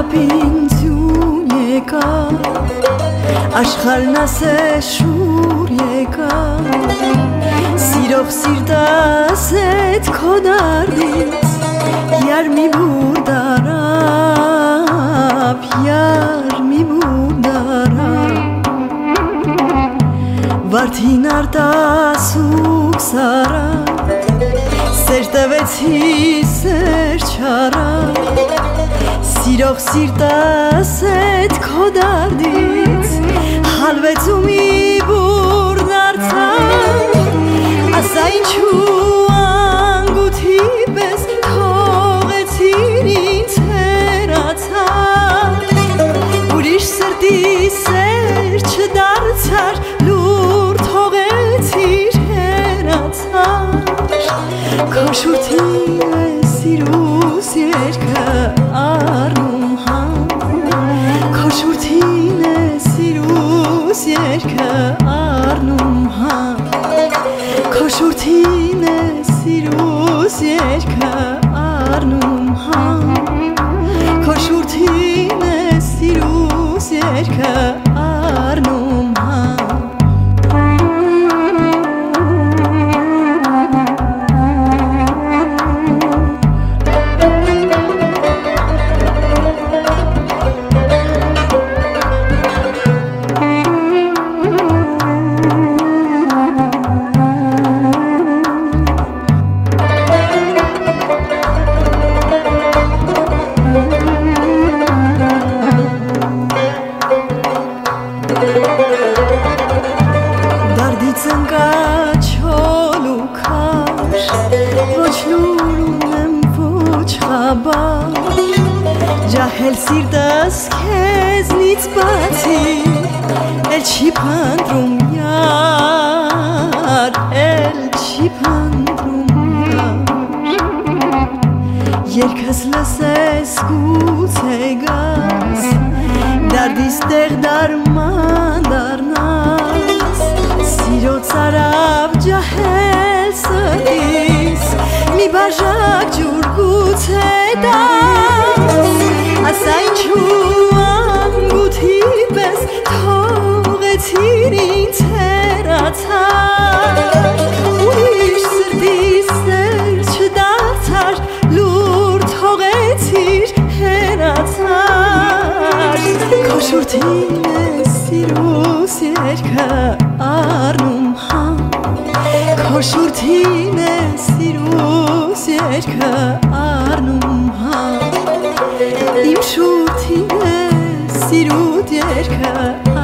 պինձյուն եկա աշխարհն ասես շուր եկա սիրող սիրտս էդ քո դարդից յար մի բուր դարավ յար մի բուր դարավ վարդին արտասուկ սարա սեր տվեցի սեր չարա սիրող սիրտս էդ քո դարդից հալվեց ու մի բուր դարձավ ասա ինչու անգութի պես թողեցիր ինձ հեռացար ուրիշ սրտի սեր չդարձար լուր թողեցիր հեռացար քո շուրթին է սիրուս երգը առնում համ քո շուրթին է սիրուս երգը առնում համ քո շուրթին է սիրուս երգը առնում համ քո շուրթին է սիրուս երգը առնում համ Դարդից ընկաչ հոլուքար ոչ լուրում եմ ոչ խաբար ջահել սիրտս քեզնից բացի էլ չի փնտրում յար էլ չի փնտրում յար երգս լսես գուցե գաս դարդից տեղ դարման դառնաս սիրո ծարավ ջահել սրտիս մի բաժակ ջուր գուցե տաս ասա ինչու անգութի պես թողեցիր ինձ հեռացար ուրիշ սրտի սեր չդարձար լուր թողեցիր հեռացար քո շուրթին է սիրուս երգը առնում համ քո շուրթին է սիրուս երգը առնում համ իմ շուրթին է սիրուտ երգը